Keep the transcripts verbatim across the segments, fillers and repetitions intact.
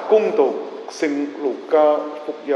恭讀聖路加福音。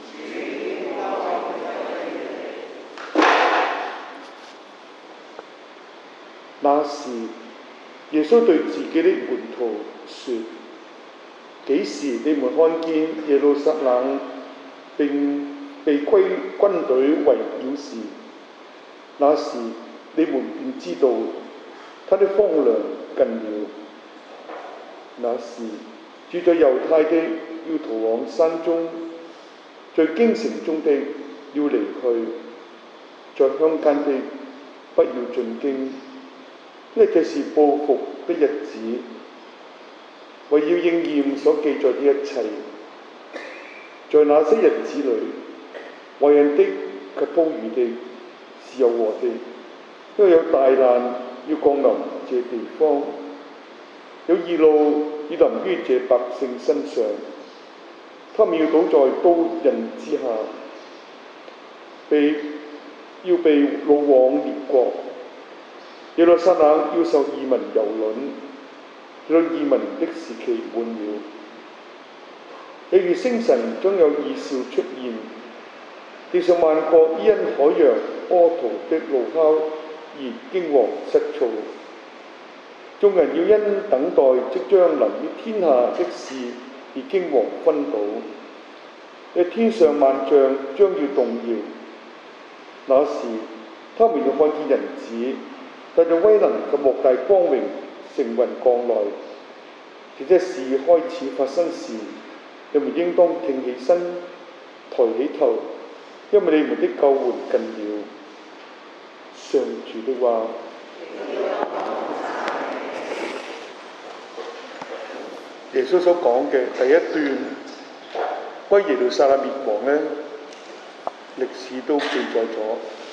那時，耶穌對自己的門徒說：幾時你們看見耶路撒冷並被軍軍隊圍繞時，那時你們便知道他的荒涼近了。那時住在猶太的要逃往山中，在京城中的要離去，在鄉間的不要進京，因為這是報復的日子，為要應驗所記載的一切。在那些日子裏，為人的及遭遇的是有禍的，因為有大難要降臨這地方，有義怒要臨於這百姓身上，他們要倒在刀刃之下，被要被擄往列國。耶路撒冷要受異民蹂躪，直到異民的時期滿了。日月星辰將有異兆出現，地上萬國因海洋波濤的怒吼而驚惶失措。眾人要因等待即將臨於天下的事而驚惶昏倒，因為天上萬象將要動搖。那時，他們要看見人子帶着威能及莫大光榮乘雲降來。這些事開始發生時，你們應當挺起身，抬起頭，因為你們的救援近了。上主的話。耶穌所講嘅第一段關於耶路撒冷滅亡呢，歷史都記載咗。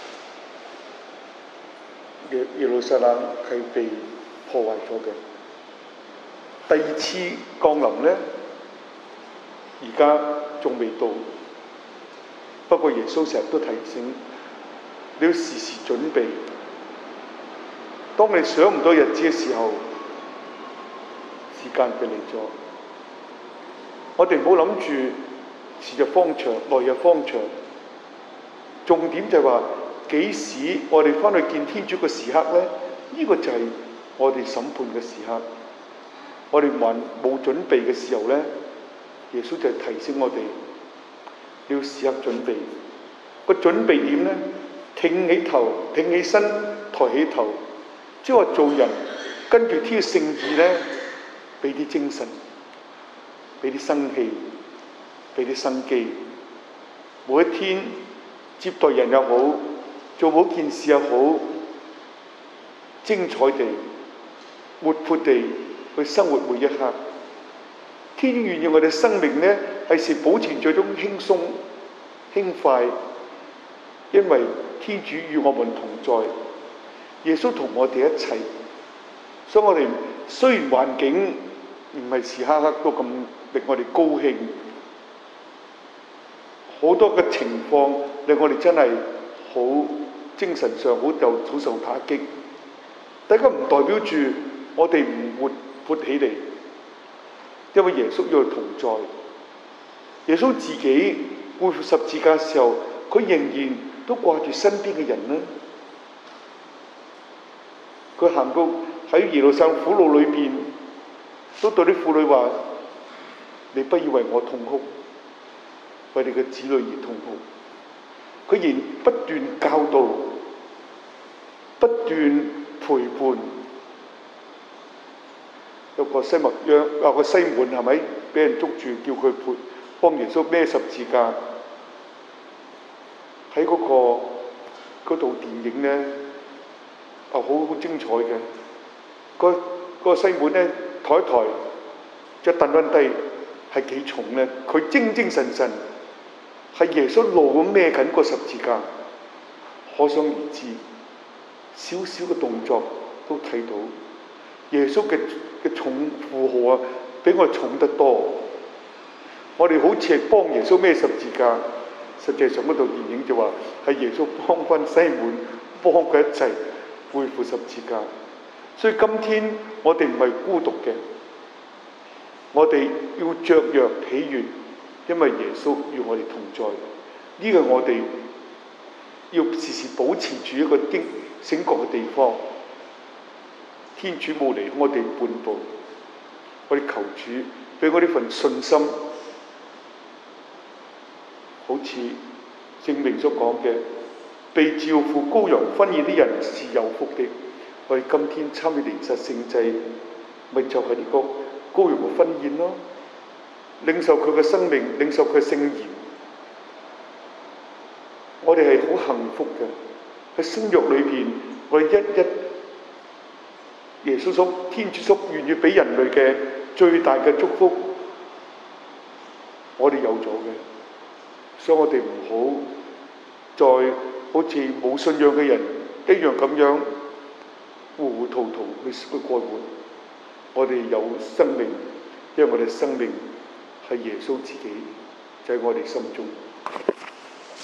耶耶路撒冷係被破壞咗嘅。第二次降臨呢，而家仲未到。不過耶穌成日都提醒你要時時準備。當你想唔到日子嘅時候，時間佢嚟咗。我哋唔好諗住時日方長，來日方長。重點就係話，幾時我哋翻去見天主嘅時刻呢？呢、這個就係我哋審判嘅時刻。我哋還冇準備嘅時候呢，耶穌就提醒我哋要時刻準備。個準備點呢？挺起頭，挺起身，抬起頭，即係話做人跟住天聖意呢，俾啲精神，俾啲生氣，俾啲生機。每一天接待人又好，做每件事又好，精彩地、活潑地去生活每一刻。天主願意我哋生命呢，係時保持這種輕鬆、輕快，因為天主與我們同在，耶穌同我哋一齊，所以我哋雖然環境唔係時刻刻都咁令我哋高興，好多嘅情況令我哋真係好精神上好就好受打擊。大家唔代表住我哋唔活潑起嚟，因為耶穌與我同在。耶穌自己背負十字架嘅時候，佢仍然都掛住身邊嘅人呢。佢行到喺耶路撒冷苦路裏邊，都對啲婦女話：你不要為我痛哭，為你嘅子女而痛哭。佢仍不斷教導，不斷陪伴。有個西默約，有個西滿係咪俾人捉住，叫佢陪幫耶穌孭十字架？喺嗰、那個嗰套電影呢，啊好好精彩嘅。嗰、那個西滿呢，抬一抬，即係揼翻低，係幾重呢？佢精精神神，係耶穌路咁孭緊個十字架，可想而知。少少嘅動作都睇到，耶穌嘅嘅重負荷啊，比我哋重得多。我哋好似係幫耶穌孭十字架。實際上嗰套電影就話係耶穌幫翻西滿，幫佢一齊背負十字架。所以今天我哋唔係孤獨嘅， 我哋要雀躍喜悅，因為耶穌與我哋同在。呢個我哋要時時保持住一個警醒覺嘅地方。天主冇離開我哋半步，我哋求主俾我呢份信心，好似聖經所講嘅，被召赴羔羊婚宴啲人是有福的。我哋今天參與靈實聖祭，咪就係呢個羔羊嘅婚宴咯，領受佢嘅生命，領受佢嘅聖言。我哋係好幸福嘅，喺生育裏邊，我哋一一耶穌所天主所願意俾人類嘅最大嘅祝福，我哋有咗嘅，所以我哋唔好再好似冇信仰嘅人一樣咁樣糊糊塗塗去去過活。我哋有生命，因為我哋生命係耶穌自己，就喺我哋心中。